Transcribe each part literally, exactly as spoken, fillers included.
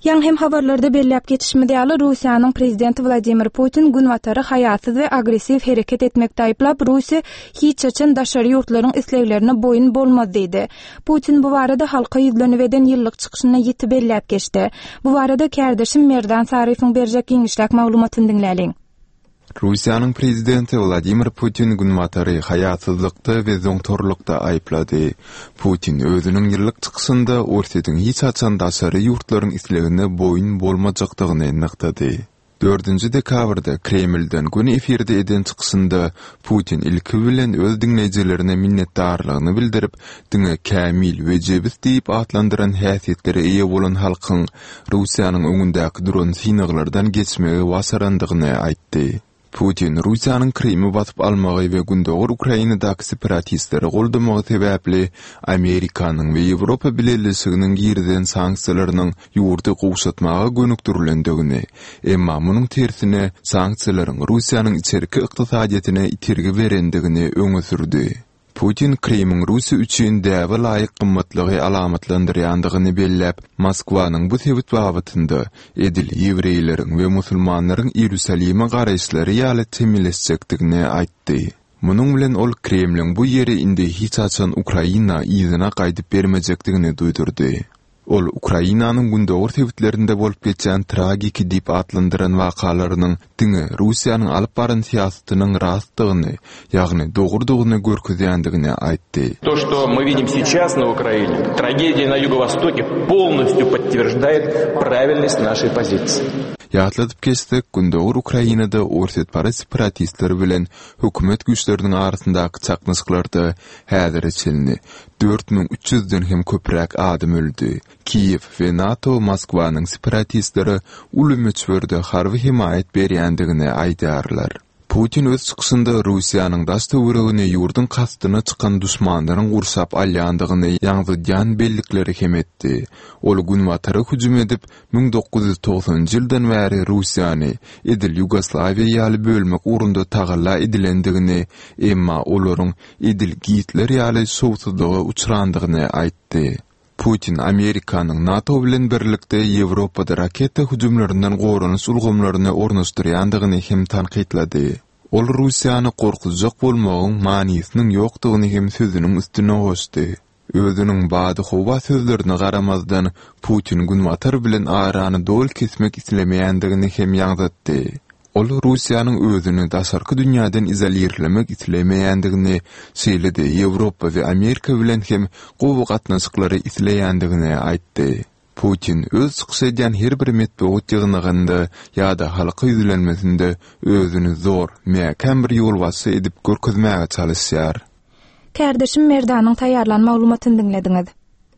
Ýa hem habarlarda belläp geçişmediýäli Russiýanyň prezidenti Vladimir Putin gün watary haýatsyz we agressiw hereket etmekde aýplap Russiýa hiç açan daşary ýurtlaryň isleglerine boyun bolmaz diýdi. Putin bu barada halka ýüzlenibeden ýyllyk çykyşyna ýetip belläp geçdi. Bu barada kärdeşim Merdan Sarifoň berjek giňişlik maglumatyny dinläliň. Russiýanyň prezidenti Vladimir Putin gün watary haýatsyzlykda we zoňtorlukda aýplady. Putin özüniň ýyllyk çykyşynda ortadan hiç açan daşary ýurtlaryň islegine boyun bolmajakdygyny nyktady. dördünji dekabrda Kremlden gün efirde eden çykyşynda Putin ilki bilen öz dinleýijilerine minnetdarlygyny bildirip, diňe kämil we jebis diýip atlandyran häsiýetlere eýe bolan halkyň Russiýanyň öňündäki duran synaglardan geçmegi wasarandygyny aýtdy. Putin Russiýanyň Kremli batyp almagy we gündäki Ukrainadaky separatistleri goldamagy sebäpli Amerikanyň we Ýewropa bileşiginiň girden sanksiýalarynyň ýurdy gowşatmagy gönükdirilendigini, emma munyň tersine sanksiýalaryň Russiýanyň içerki ykdysadyetine itergi berendigini öňe sürdi. Putin Kremliň Russiýa üçin däwe laýyk gymmatlygy alamatlandyrýandygyny belläp, Moskwanyň bu sebit babatynda edil ýewreýleriň we musulmanlaryň Ýerusalima garaýşlary ýaly temilleşjekdigini aýtdy. Munyň bilen ol Kremliň bu ýeri indi hiç açan Ukraina ýygyna gaýdyp bermejekdigini duýdurdy. Ol Ukrainanyň gündäki sebitlerinde bolup geçen tragiki diýip atlandyran wakalarynyň diňe Russiýanyň alyp baran siýasatynyň rastlygyny, ýagny dogurdygyny görkezýändigini aýtdy. То, что мы видим сейчас на Украине, трагедия на Юго-Востоке полностью подтверждает правильность нашей позиции. Ýatladyp geçdik, gündäki Ukrainada ortatpara separatistler bilen hökümet güýçleriniň arasyndaky çakmyşyklarda häzir içilni dört bin üç ýüzden hem köpräk adam öldü. Kiyev we NATO Moskwanyň separatistleri ulumyçwerde harby himayet berýändigini aýdarlar. Putin öz çykyşynda Russiýanyň daşty wurgyny ýurdun kastyna çykan düşmanlaryň gursap alýandygyny ýaňdyrýan bellikleri hem etdi. Ol gün watary hüjüm edip bin dokuz ýüz togsanjy ýyldan bäri Russiýany edil Ýugoslawiýa ýaly bölmek urunda tagalla edilendigini, emma olaryň edil giýitler ýaly sowsuzlyga uçrandygyny aýtdy. Putin Amerikanyň NATO bilen birlikde Ýewropada raketa hüjümlerinden goranyş ulgamlaryny ornaşdyrýandygyny hem tanqidlady. Ol Russiýany gorkuzjak bolmagyň manysynyň ýokdugyny hem sözüniň üstüne goşdy. Özüniň bady howa sözlerine garamazdan Putin gün watar bilen arany dol kesmek islemeýändigini hem ýagdatdy. Ol Russiýanyň özüni daşarky dünýäden izolirlemek islemeýändigini, şeýle-de Ýewropa we Amerika bilen hem gowy gatnaşyklary isleýändigini aýtdy. Putin öz çykyşan her bir metbuat ýygnygynda ýa-da halka ýüzlenmesinde özüni zor, mäkem bir ýol wasy edip görkezmäge çalışýar. Kärdeşim Merdanyň taýýarlan maglumatyny dinlediňiz.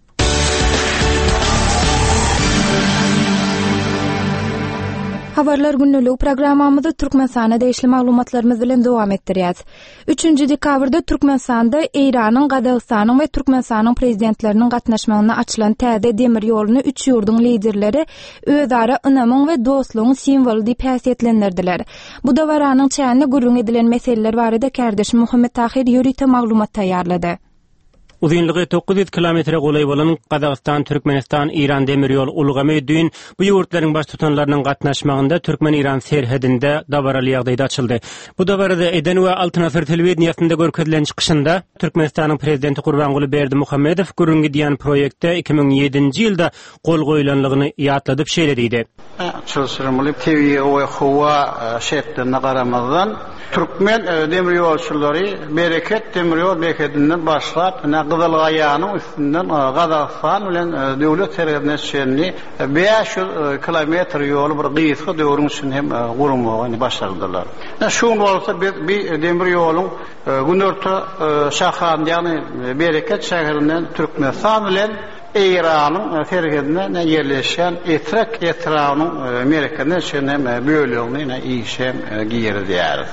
Habarlar günlük programmamyzda Türkmenistana deýişli maglumatlarymyz bilen dowam etdirýäs. üçünji dekabrda Türkmenistanda Eýranyň, Gazagystanyň we Türkmenistanyň prezidentleriniň gatnaşmagyna açylan täze demir ýoluny üç ýurdun liderleri özara ynamyň we dostlugyň simwolu diýip häsiýetlendirdiler. Bu dawaranyň çäňine gurrun edilen meseleler barada kärdeşim Muhammed Tahir ýörite maglumat taýýarlady. Uzunlygy dokuz ýüz kilometr golay bolan Gazagstan, Türkmenistan, İran demir ýol ulgamy ödüň bu ýurtlaryň baş tutanlarynyň gatnaşmagynda Türkmen-İran serhedinde dawaraly ýagdaýda açyldy. Bu dawarada eden we Altynasır telewiziýasynda görkezilen çykyşynda Türkmenistanyň prezidenti Gurbanguly Berdimuhammedow gurrun gidýän proýekte iki bin ýedinji ýylda gol goýulanlygyny ýatladyp şeýlediydi. Çalışırmaly T V we howa şeýletlerine garamazdan Türkmen demir ýolçulary bereket demir ýol beketinden başlap Gızıl Gayanyň üstünden Gazagstan bilen döwlet serhedine şenli beş yüz kilometr ýol bir gysga döwrüň üçin hem gurulmagy başardylar. Şuň bolsa bir demir ýoluň gündürtü şahan ýagny bereket şäherinden Türkmenistan bilen Eýranyň serhedine ýerleşen Etrak etranyň Amerikanyň şenem bölügini işem giýerdiler.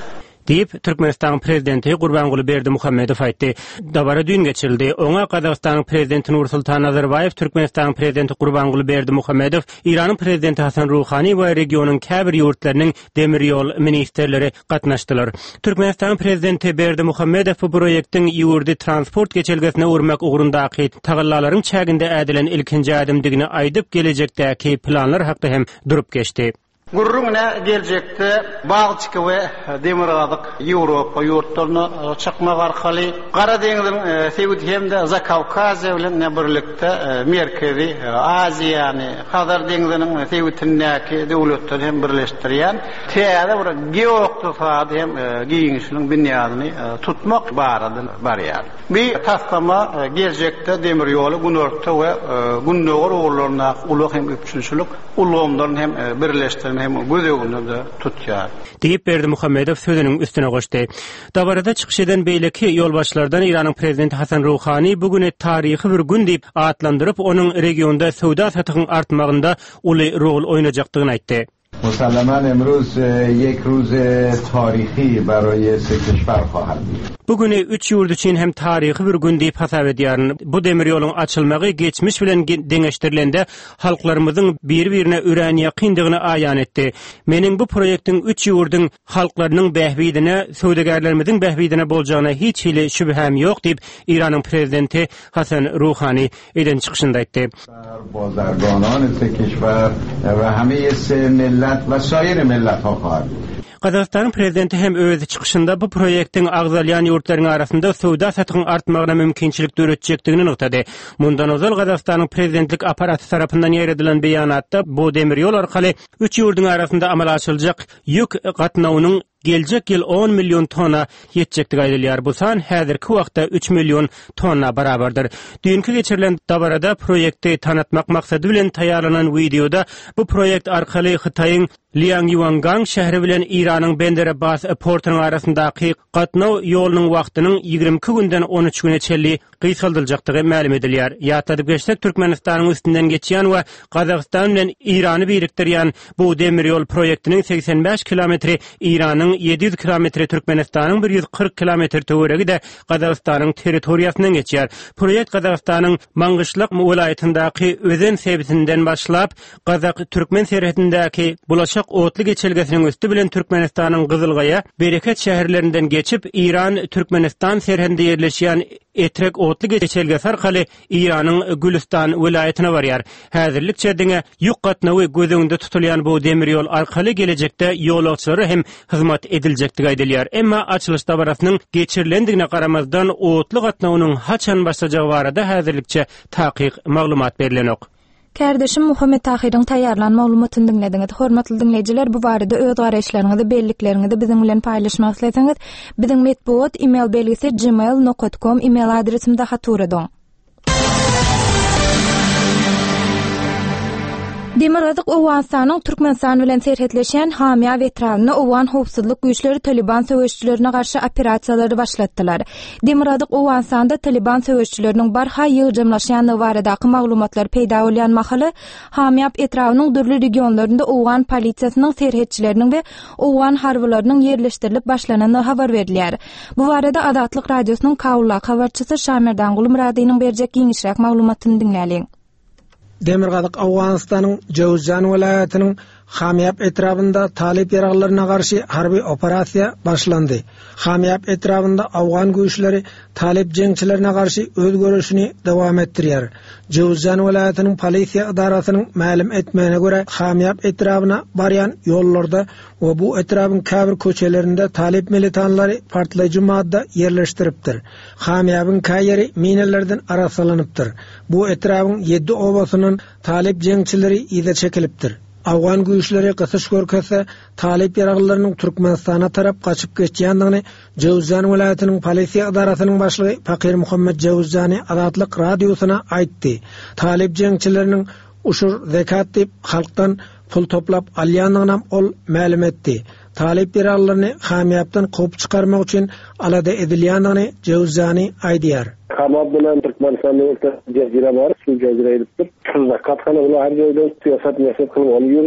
deyip Türkmenistan prezidenti Gurbanguly Berdimuhammedow aýtdy. Dabara düň geçirildi. Oňa Gazagstanyň prezidenti Nursultan Nazarbayew, Türkmenistan prezidenti Gurbanguly Berdimuhammedow, Iranyň prezidenti Hasan Ruhani we regionyň käbir ýurtlarynyň demir ýol ministrleri gatnaşdylar. Türkmenistan prezidenti Berdimuhammedow bu proýektiň ýurdy transport geçelgesine urmak ugrundaky tagallalaryň çäginde ädilen ilkinji adymdygyny aýdyp gelejekdäki planlar hakda hem durup geçdi. Gurruna gelecekte Balçyk we Demirgazyk Ýewropa ýurtlaryna çykmak arkaly Gara deňiziň Sewit hemde Zakawkaziýa bilen birlikde Merkezi Aziýany, Hazar deňiziniň Sewitindäki döwletleri hem birleşdirýän täze bir geooktasady hem giňişiniň binýasyny tutmak barady barýar. Bir taslama gelecekte demir ýoly Günorta we Günnöwer oğullarına uluk hem üçünçülük ulugumlaryny hem birleşdirýän hem gözegini de tutýar. Diýip Berdimuhammedow sözüniň üstüne goşdy. Dabarada çykyş eden beýleki ýolbaşlardan Iranyň prezidenti Hasan Ruhani bugüne taryhy bir gün diýip atlandyryp onuň regionda sowda satygyň artmagynda uly rol oýnajakdygyny aýtdy. مسلماً امروز یک روز تاریخی برای سه کشور خواهد بود. Bugüni üç ýurt üçin hem taryhy bir gün diýip hasap edýär. Bu demir ýoluň açylmagy geçmiş bilen deňeşdirilende halklarymyzyň bir-birine üren ýakyndygyny aýan etdi. Meniň bu proýektiň üç ýurdyň halklarynyň bähbidine, söwdegerlerimiziň bähbidine boljagyna hiç hili şübhem ýok diýip Iranyň prezidenti Hasan Ruhani eden çykyşynda aýtdy. Bazarganan sه کشور و همه سه ملت و سایر ملت ها خواهد بود. Gazagstanyň prezidenti hem öz çykyşynda bu proýektiň agzalýan ýurtlaryň arasynda sowda satygyň artmagyna mümkinçilik döretjekdigini nokdady. Mundan ozal Gazagstanyň prezidentlik aparaty tarapyndan ýeredilen beýanatda bu demir ýol arkaly üç ýurdyň arasynda amal açyljak ýük gatnawynyň gelecek ýyl on milyon tonna ýetjekdigi aýdylýar. Bu san häzirki wagtda üç milyon tonna barabardyr. Düňkü geçirilen dabarada proýekti tanıtmak maksady bilen taýýarlanan videoda bu proýekt arkaly Hytaýyň Liangyuangang şähri bilen Iranyň Benderebas portunyň arasyndaky gatnaw ýolunyň wagtynyň ýigrimki günden on üç güne çelli gysgaldyljakdygy ma'lum edilýär. Ýatladyp geçsek Türkmenistanyň üstünden geçýän we Gazagstan bilen Irany birikdirýän bu demir ýol proýektiniň seksen beş kilometri Iranyň ýedi ýüz kilometri Türkmenistanyň bir ýüz kırk kilometri töweregi de Gazagstanyň territoriýasynyň geçýär. Proýekt Gazagstanyň Mangyşlyk welaýatyndaky özen sebitinden başlap Gazak Türkmen serhedindäki bulaşak otly geçelgesiniň üstü bilen Türkmenistanyň Gyzylgaýa, Bereket şäherlerinden geçip İran Türkmenistan serhedinde ýerleşýän etrek otly geçelgesi arkaly Iranyň Gülistan welaýatyna barýar. Häzirlikçe diňe ýük gatnawy gözüňde tutulýan bu demir ýol arkaly gelecekde ýolagçylary hem hyzmat ediljekdigi aýdylýar. Emma açylyş dabarasynyň geçirilendigine garamazdan otly gatnawynyň haçan başlajagy barada häzirlikçe takyk maglumat berilenok. Kardeşim Muhammed Tahiryň taýýarlan maglumatyny dinlediňiz. Hormatly dinleýijiler, bu barada öz garaşlaryňyzy, bellikleriniňizi biziň bilen paýlaşmak isleseňiz, biziň medpuat email belgisi gmail nokta com email adresimizde hatur edin. Demirgazyk Owganstanyň Türkmenistan bilen serhetleşen Hamya we Trawyny Owgan howpsuzlyk güýçleri Taliban söwüşçilerine garşy operatsiýalary başlatdylar. Demirgazyk Owganstanda Taliban söwüşçileriniň barha ýygjamlaşýany baradaky maglumatlar peýda bolýan mahaly Hamya etrawynyň dürli regionlarynda Owgan polisiýasynyň serhetçileriniň we Owgan harbylarynyň ýerleşdirilip başlanany habar berilýär. Bu barada Adatlyk radiosynyň Kawulla habarçysy Şamerdan Gulmuradynyň berjek giňişrek maglumatyny dinläliň. Demirgazyk Awganstanyň Jowzjan welaýatynyň Hamyap etrafında talip yaraglaryna garşy harby operasiýa başlandy. Hamyap etrafında Awgan güýçleri talip jeňçilerine garşy öz görüşini dowam etdirýär. Jowzjan welaýatynyň polisiýa idarasynyň ma'lum etmegine görä, Hamyap etrawyna barýan ýollarda we bu etrawyň käbir köçelerinde talip militanlary partlaýjy madda ýerleşdiripdir. Hamyapyň käýeri minalardan arasylanypdyr. Bu etrawyň ýedi obasynyň talip jeňçileri ýa-da çekilipdir. Awgan güýçleri gysyş görkese talip yaraglarynyň Türkmenistana tarap gaçyp geçýändigini Jowzjan welaýatynyň polisiýa idarasynyň başlygy Fakir Muhammed Jowzjany Adatlyk radiosyna aýtdy. Talip jeňçileriniň uşur zekat diýip halkdan pul toplap alýandygyny ol ma'lum etdi. Talip yaraglaryny Hamyapdan gowy çykarmak üçin alada edilýändigini Jowzjany aýdýar. Hamab bilen Türkmenistan'da orta cezire var, su cezire ediptir. Tuzda katkana bula her yerde siyasat miyasat kılıp oluyordu.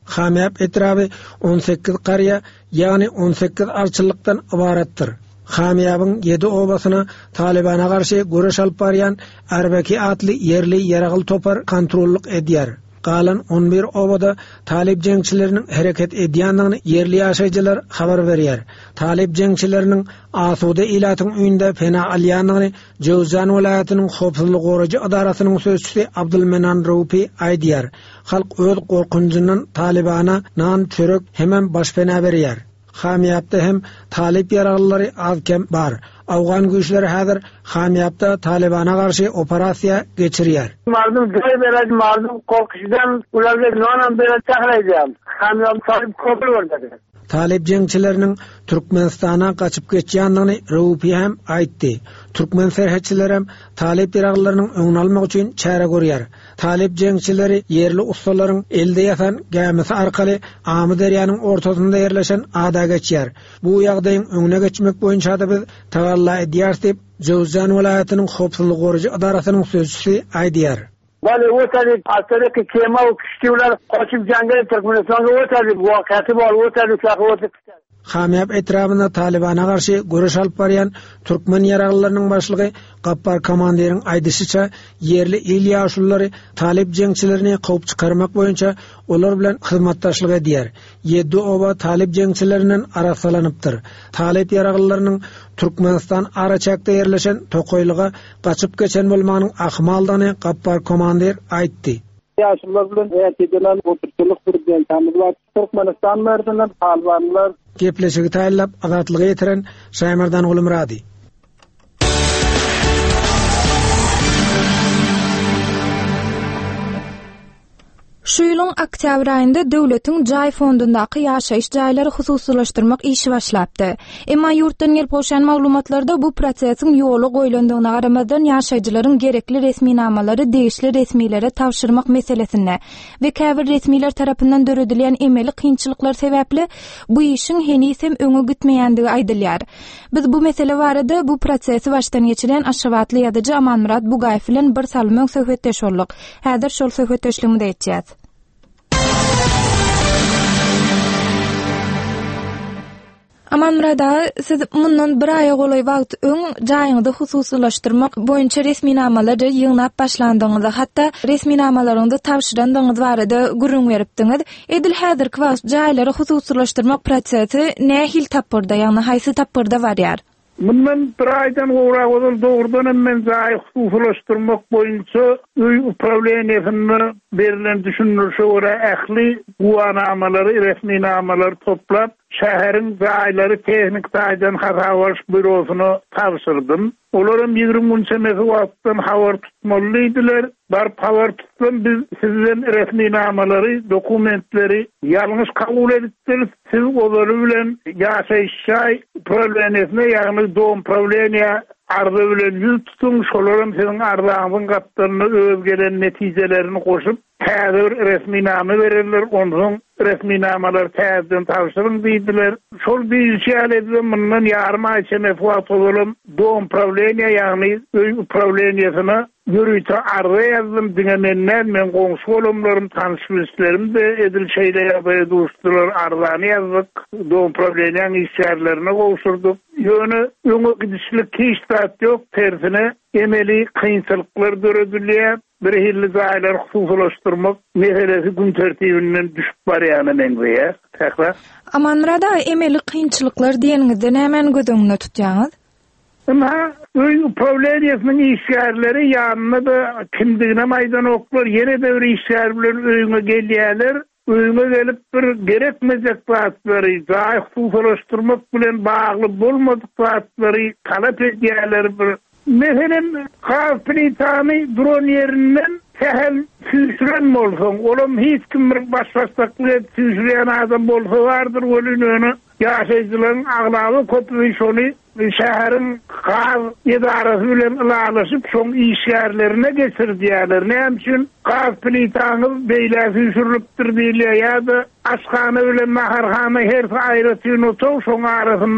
Hamiyap etrabı on sekiz qarya, yani on sekiz arçılıktan ibarettir. Hamiyabın yedi obasına Talibana karşı görüş alıp baryan Erbeki adlı yerli yeragıl topar kontrolluk ediyar. Qalan on bir obada Talib jengçilerinin hareket edýändigini yerli ýaşaýjylar habar berýär. Talib jengçilerinin Asuda ilatın öýünde fena alýandygyny Jowzan welaýatynyň howpsuzlyk goragy adarasynyň sözçüsi Abdulmenan Roupi aýdýar. Halk öz gorkunjundan Talibana nan çörek hemen başpena berýär. Hamiyapda hem Talib yaragylary azkem bar. Awgan güýçleri häzir Hamiyapda Talibana garşy operasiýa geçirýär. Mardum joy berýär, mardum korkuşdan ularga nonan berýär çakraýar. Hamiyap Talib köpür berdi. Talib jengçilerinin Türkmenistana kaçıp geçýändigini Roupi hem aýtdy. Türkmen serhetçiler hem Talib yaraglarynyň öňüni almak üçin çäre görýär. Talib jengçileri yerli ustalaryň elde ýatan gemisi arkaly Amy derýanyň ortasynda ýerleşen ada geçýär. Bu ýagdaýyň öňüne geçmek boýunça da biz tawalla edýär diýip Jowzan welaýatynyň howpsuzlyk goragy adarasynyň sözçüsi aýdýar. Vale otali asarki kema o kişiler kaçıp jangale Türkmenistan'a otali bu vakati var otali sakıwatı. Hamiyap etrabında Talibana karşı görüş alıp baryan Türkmen yaraglylarynyň başlygy Gappar komanderiň aýdysyça yerli il ýaşullary Talib jengçilerini kowup çykarmak boýunça olar bilen hyzmatdaşlyk edýär. Yedi oba Talib jengçilerinden arasalanypdyr. Talib yaraglylarynyň Türkmenistan araçakda ýerleşen Tokoylyga gaçyp geçen bolmagynyň ahmaldygyny Gappar komander aýtdy. Ýaşullar bilen ýetilen oturçylyk bir tamamlar Türkmenistan merdinden Talibanlar gepleşigi taýlap azatlygy ýetiren Şaýmardan Ulumrady. Şu ýylyň oktyabr aýynda döwletiň jaý fondundaky ýaşaýyş jaýlary hususlaşdyrmak işi başlapdy. Emma ýurtdan gelip bolşan maglumatlarda bu prosesiň ýoly goýulandygyna garamadan ýaşaýjylaryň gerekli resminamalary degişli resmilere tawşyrmak meselesine we käbir resmiler tarapyndan döredilen emeli kynçylyklar sebäpli bu işiň henisem öňe gitmeýändigi aýdylýar. Biz bu mesele barada bu prosesi başdan geçiren Aşgabatly ýazyjy Amanmurat Bugaýew bilen bir salmyň söhbetdeş boldyk. Häzir şol söhbetdeşligimizi etjäs. Amanmurada siz mundan bir aýa golay wagt öň jaýyňyzdy hususlaşdyrmak boýunça resminamalary ýygnap başlandyňyzy, hatda resminamalaryňyzy tawşyrandyňyz barada gurrun beripdiňiz. Edil häzirki wagt jaýlary hususlaşdyrmak prosesi nähil tapyrda, ýagny haýsy tapyrda barýar? Bundan bir aydan goýra bolýan dogrudan men jaý hususlaşdyrmak boýunça öý upravleniýasyny berilen düşünürşe görä ähli guwanamalary, resminamalary toplap şäherin jaýlary tehnik taýdan habar bürosyna tawşyrdym. Olaram ýygrimi günçe wagtdan habar tutmalydylar. Bar habar tutdum, biz sizden resminamalary, dokumentleri ýalňyş kabul edipdir. Siz olary bilen ýaşaýşy problemine, ýagny doğum problemiýa arda bilen ýüz tutun, şolaram siziň ardaňyň gatlaryny özgelen netijelerini goşup häzir resminama bererler, ondan resminamalar täzeden tawşyryn diýdiler. Şol diýişýär edip mundan ýarym aý içinde wagt bolalım doğum problemiýa, ýagny öý problemiýasyna yürüýte arda ýazdym diňemenden men goňşy bolamlarym, tanışmyşlarym da edil şeýle ýabaýa duşdylar, ardany ýazdyk, doğum problemiýanyň işgärlerine gowşurdyk. Ýöne öňe gidişlik hiç ýok, tersine emeli kynçylyklar döredilýär. Bir hilli jaýlar hususlaşdyrmak meselesi gün tertibinden düşüp barýany meňzeýär. Täkler. Amanmurada emeli kynçylyklar diýeniňizde näme gödüňde tutýaňyz? Ama öý problemiýasynyň işgärleri ýanyna da kimdigine maýdan oklar, ýene de bir işgär bilen öýüňe gelýärler. Öýüňe gelip bir gerekmejek batlary, jaý hususlaşdyrmak bilen bagly bolmadyk batlary talap edýärler. Bir Mehelen Kafritani dron yerinden tehel süsren bolsun. Olam hiç kim bir başbastaklık süsreyen adam bolsa vardır. Olun önü yaşayıcıların ağlağı köpüğü şonu şehrin kaz idarası bilen ılalaşıp son işyerlerine geçirdiyalar. Ne için Kafritani beyle süsürlüptür diyle ya da aşkana bilen naharhana her ayrıtını otur son arasınlar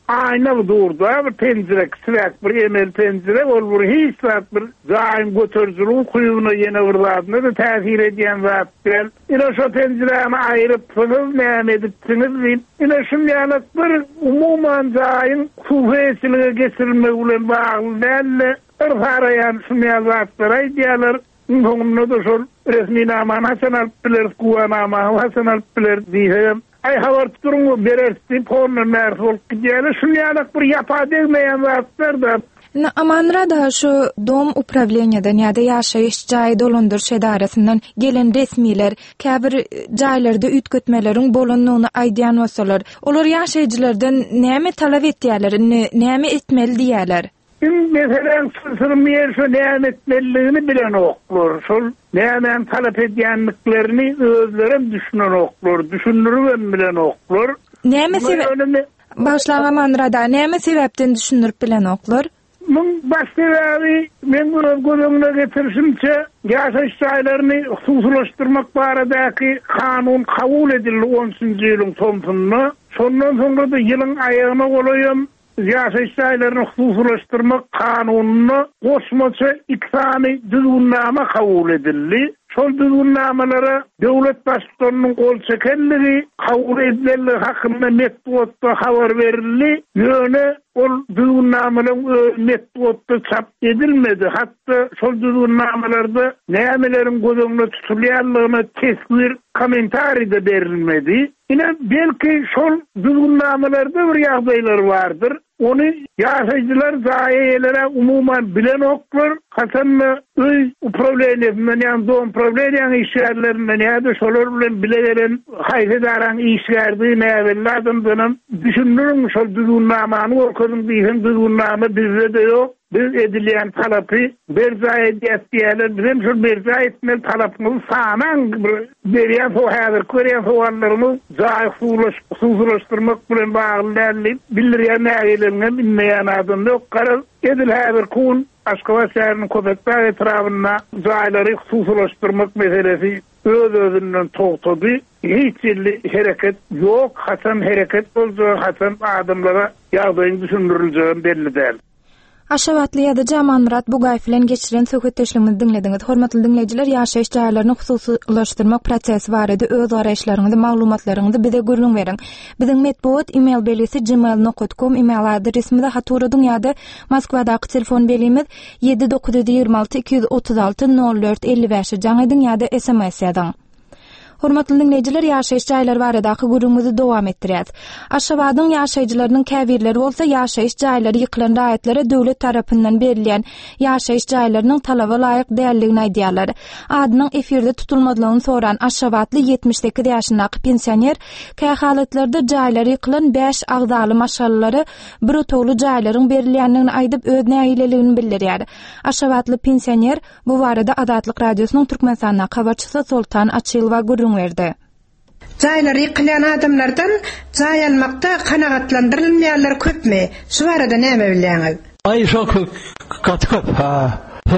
ayna durdu, bir pencere kısrak bir emel pencere ol bir hiç saat bir zaim götürcülüğün kuyuğuna yine vurladığında da tesir ediyen zat gel. Yine şu penceremi ayırıpsınız, neyem edipsiniz deyip, yine şimdiyalık bir umuman zaim kuvvesiliğe getirilme ulen bağlı değerli, ırfarayan şimdiyazatlara ideyalar, sonunda da şu resmi naman Hasan Alpbiler, kuva naman Hasan Alpbiler diyeyim. Ay havar tuturun berersi porno mers olup gidiyorlar. Şimdiyalık bir yapa değmeyen zatlar da. Amanra da şu dom upravlenyadan ya da yaşayış jayi dolandır şedarasından gelen resmiler käbir jaýlarda üýt götmelerin bolanlygyny aýdýan bolsalar, olar yaşayjylardan näme talap etýärler, näme etmeli diýärler? Mesela sırrım yer şu näme etmeliligini bilen oklar. Şol näme talap edýänliklerini özlerim düşünen oklar, düşünürüm bilen oklar. Näme sebäp? Başlama manrada näme sebäpden düşünürüp bilen oklar? Mun başlaýary men bunu gözümde getirişimçe yaşayış jaýlaryny hususlaşdyrmak baradaky kanun kabul edildi onuncu ýylyň sonunda. Şondan soňra da ýylyň aýagyna golaýam yaşayış jaýlaryny hususlaşdyrmak kanunyny goşmaça iksany düzgünnama kabul edildi. Şol düzgünnamalary döwlet başçylarynyň gol çekenligi kabul edildi hakynda metbuatda habar berildi. Ýöne ol düzgünnamalaryň metbuatda çap edilmedi. Hatda şol düzgünnamalarda nämeleriň gözüňde tutulýanlygyny tesbir komentari de berilmedi. Ine belki şol düzgünnamalarda bir ýagdaýlar bardyr. Onu yaşayıcılar zayiyetlere umuman bilen oklar, hasanla öy problemlerinden yani doğum problemlerinden işyerlerinden ya da şolar bilen bileveren hayfedaran işyerdiği nevellerden dönem düşünürüm şol düzgünnamanı okudum diyem düzgünnamı bizde de yok. Biz edilen talapı berza ediyettiyeler, bizim şu berza etmeli talapımızı sağanan beriyen soğadır, köreyen soğanlarımız zayıf suğulaştırmak bilen bağlılarlı bildiriyen nägelerini bilmeyen adında yok. Karar edilen kun Aşkova şehrinin köpekler etrafına zayları suğulaştırmak meselesi öz özünden toğtadı. Hiç illi hareket yok, hasan hareket olacak, hasan adımlara yağdayın düşündürüleceğin belli değil. Aşavatly ýa-da Jaman Murat Bugay bilen geçiren söhbetleşigimizi dinlediňiz. Hormatly dinleýijiler, ýaşaýyş jaýlaryny hususlaşdyrmak prosesi barada öz garaşlaryňyzy, maglumatlaryňyzy bize görüň beriň. Biziň medbuat e-mail belisi gmail nokta com e-mail adresimizde haturadyň ýa-da Moskwadaky telefon belimiz yedi dokuz yirmi altı iki yüz otuz altı nol dört elli beş jaňydyň ýa-da S M S ýazyň. Hormatly dinleýijiler, ýaşaýyş jaýlary baradaky gurulmagy dowam etdirýär. Aşgabatyň ýaşaýjylarynyň käbirleri bolsa ýaşaýyş jaýlary ýykylan raýatlary döwlet tarapyndan berilýän ýaşaýyş jaýlarynyň talaba laýyk däldigini aýdýarlar. Adynyň efirde tutulmadygyny soran Aşgabatly yetmiş sekiz ýaşyndaky pensioner käy halatlarda jaýlary ýykylan beş agzaly maşallary bir otogly jaýlaryň berilýändigini aýdyp öz näýileligini bildirýär. Aşgabatly pensioner bu barada Adatlyk radiosynyň türkmen sanyna habarçysy Sultan Açylova gurrun verdi. Jaýlary ýykylan adamlardan jaý almakda kanagatlandyrylmaýanlar köpmi? Şu barada näme bilýäňiz? Ay şok kat köp ha.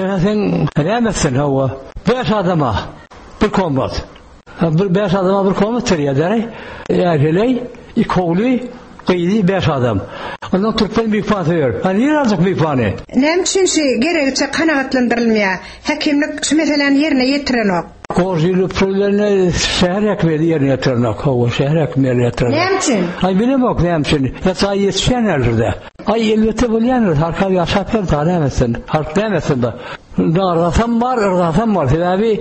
Sen nämesin hawa? Beş adama bir kombat. Bir beş adama bir kombat ýa-da ýa-da ikowly Qeydi beş adam. Ondan Türkmen büyük fatır. Hani yer azık büyük fani. Nem üçinçi gerekçe kanagatlandırılmaya hakimlik şu meselen yerine yetiren o. Korjili problemlerine şehir hekmiyeti yerine yetiren o. Hava şehir hekmiyeti yetiren o. Nem için? Ay bilim ok nem için. Yatsa yetişen elirde. Ay elbette bu yanır. Harka yaşapır da nemesin. Hark nemesin da. Rafam var, rafam var. Sebebi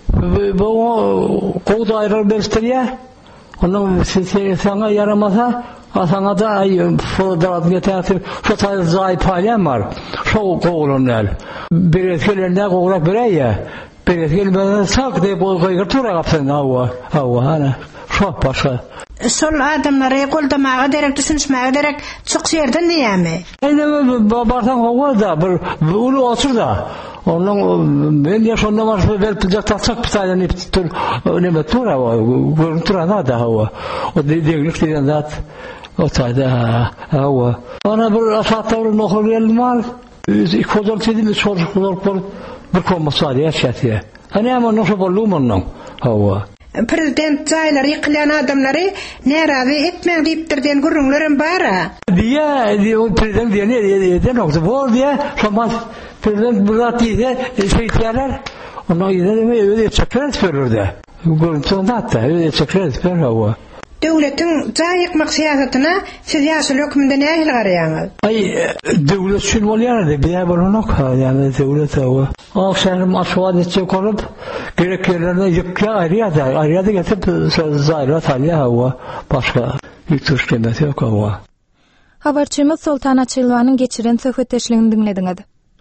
bu kovda ayrıl belirtiriyor. Onun sana yaramasa sana da ay fotoğraf getirip şu tane zay paylan var. Şu qoğulunlar. Bir etkilerinde qoğulak birey ya. Bir etkilerinde sak deyip o koyutura kapsın hava. Hava hana. Şu başka. Sol adamlara qoldamağa derek düşünüşmeğe derek çok yerden diyemi. Aynen barsan qoğul da bir ulu otur da. Onun ben yaşamda var belki tatsak bir tane tur ne tura var. Tura nada hava. O dediğiniz şeyden zat o tayda hava. Ana bir asatlar nohuriyel var. İkozal dediğimiz çocuklar bir komasariye şatiye. Hani ama nasıl bollumunun hava. prezident jaýlary ýykylýan adamlary närazy etmeň diýipdirden gurrunlarym bara. Diýe, diýe prezident diýene diýen oksa bol diýe, şomas prezident bulat diýe, şeýtýarlar. Onu ýene öýe çekret berýärdi. Gurrunçda da öýe çekret berýär. Döwletiň jaýykmak syýasatyna siz ýaşy hökümde nähil garaýaňyz? Ay, döwlet şol bolýardy, bir bolonok, ýani döwlet o. Akşam aşwad etjek olup, gerek yerlerine ýükle aýrýada, aýrýada getip zaýra talýa hawa, başga ýükleş kemeti ýok hawa. Habarçymyz Sultan Açylwanyň geçiren söhbetdeşligini dinlediňiz.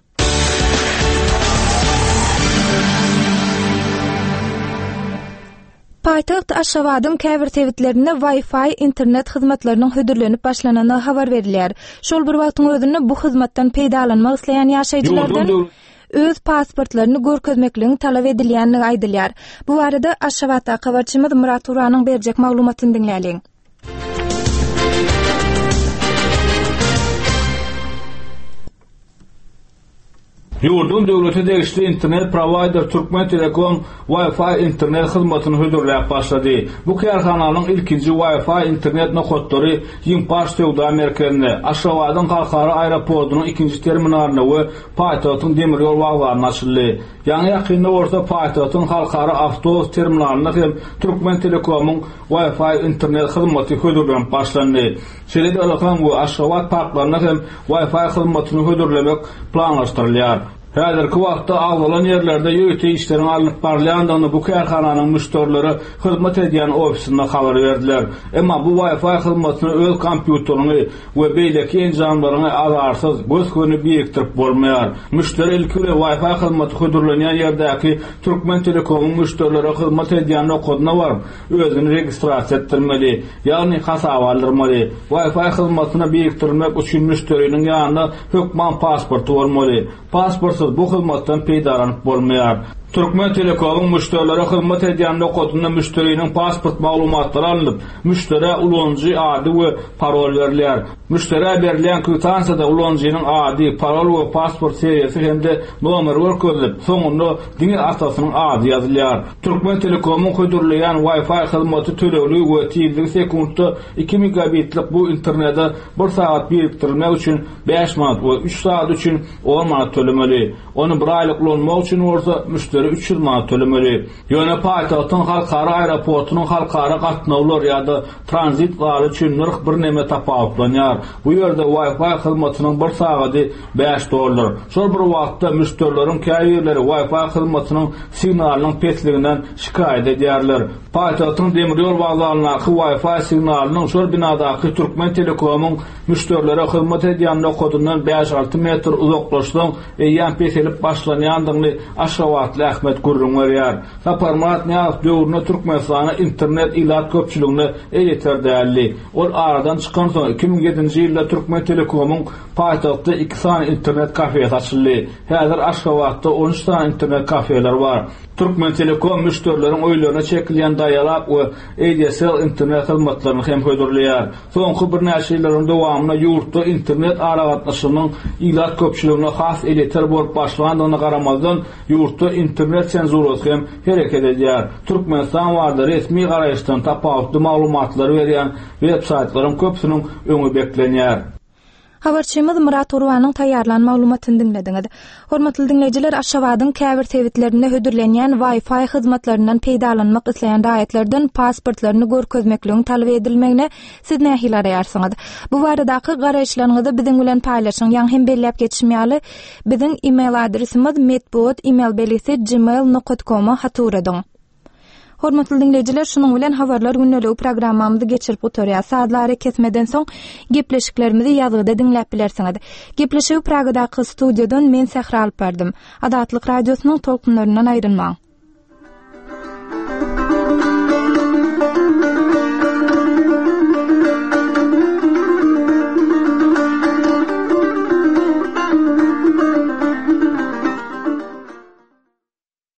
Paýtaxt Aşgabatyň käbir tewitlerinde Wi-Fi internet hyzmatlarynyň hödürlenip başlanany habar berilýär. Şol bir wagtyň özünde bu hyzmatdan peýdalanmak isleýän ýaşaýjylardan öz pasportlaryny görkezmekligini talap edilýänligi aýdylýar. Bu barada Aşgabatda habarçymyz Murat Uranyň berjek maglumatyny dinläýäliň. Yurdun döwleti degişli internet provider Türkmen Telekom Wi-Fi internet hyzmatyny hödürläp başlady. Bu karhananyň ilkinji Wi-Fi internet nokotları Ýymbaş Sowda merkezinde Aşgabatyň halkara aeroportunyň ikinji terminalyny we paýtagtyň demir ýol waglaryny açyldy. Ýani ýakynda orta paýtagtyň halkara awtobus terminalyny hem Türkmen Telekomyň Wi-Fi internet hyzmaty hödürlenip başlandy. Şeýle olarak bu Aşgabat parklaryna hem Wi-Fi hyzmatyny hödürlemek planlaşdyrylýar. Häzirki wagtda agzalan ýerlerde ýöýte işleriň alınıp barlýandygyny bu karhananyň müşterileri hyzmat edýän ofisinde habar berdiler. Emma bu Wi-Fi hyzmatyny öz kompýuteryny we beýleki enjamlaryny azarsyz göz köni biýikdirip bolmaýar. Müşteri ilkile Wi-Fi hyzmaty hödürlenýän ýerdäki Türkmen Telekomyň müşterileri hyzmat edýän nokodyna baryp özüni registrasiýa etdirmeli, ýagny hasap aldyrmaly. Wi-Fi hyzmatyna biýikdirmek üçin müşteriniň ýanynda hökman pasporty bolmaly. Pasport bu hyzmatdan peýdalanyp bolmaýar. Türkmen Telekomyň müşterilere hyzmat edýän nokodyna müşteriniň pasport maglumatlary alınıp, müştere ulanjy ady we parol berilýär. Müştere berilýän kwitansiýada ulanjynyň ady, parol we pasport seriýasy hemde nomer görkezilip, soňunda diňe asasynyň ady ýazylýar. Türkmen Telekomyň hödürleýän Wi-Fi hyzmaty töleýli we tezligi sekundda iki megabitlik bu internetde bir saat biriktirmek üçin beş manat we üç saat üçin on manat tölemeli. Onu bir aýlyk ulanmak üçin bolsa müşteri üç yüz manat tölemeli. Ýöne paýtagtyň halkara aeroportunyň halkara gatnawlar ýa-da tranzit gary üçin nirh bir neme tapawlanýar. Bu ýerde Wi-Fi hyzmatynyň bir sagaty beş dollar. Şol bir wagtda müşterileriň käýerleri Wi-Fi hyzmatynyň signalynyň petliginden şikaýet edýärler. Paýtagtyň demir ýol waglarynyň Wi-Fi signalynyň şol binadaky Türkmen Telekomyň müşterilere hyzmat edýän nokodundan beş altı metr uzaklaşdyň eýän peselip başlanýandygyny Aşgabatly Ahmet Gurrun berýär. Saparmat näýat döwründe Türkmenistana internet ilat köpçüligini eýeterdi. Ol aradan çykan soň iki ming ýedinji ýylda Türkmen Telekomyň paýtagtda iki sany internet kafesi açyldy. Häzir Aşgabatda on üç sany internet kafeler bar. Türkmen Telekom müşterileriň öýlerine çekilýän daýalap we A D S L internet hyzmatlaryny hem hödürleýär. Soňky bir näçe ýyllaryň dowamyna ýurtda internet aragatnaşynyň ilat köpçüligine has eleter bolup başlandygyna garamazdan ýurtda internet senzurasy hem hereket edýär. Türkmenistan barada resmi garaýşdan tapawutly maglumatlary berýän web-saytlaryň köpsiniň öňü beklenýär. Habarçymyz Murat Uranyň taýýarlan maglumatyny dinlediňiz. Hormatly dinleýijiler, Aşgabatyň käbir tewitlerinde hödürlenýän Wi-Fi hyzmatlarynyň peýdalanmak isleýän daýatlardan pasportlaryny görkezmekligini talap edilmegine siz nähil araýarsyňyz. Bu baradaky garaýşlaryňyzy biziň bilen paýlaşyň. Ýa-ni hem belläp geçişmýäli. Biziň e-mail adresimiz medbot email belisi gmail nokta com haturadyň. Hormatly dinleýijiler, şunuň bilen habarlar günneligi programmamyzy geçirip oturýar. Saatlary kesmeden soň gepleşiklerimizi ýazgyda dinläp bilersiňiz. Gepleşigi Pragadaky studiýadan men Sehra alyp berdim. Adatlyk radiosynyň tolkunlarynyň aýrylmaň.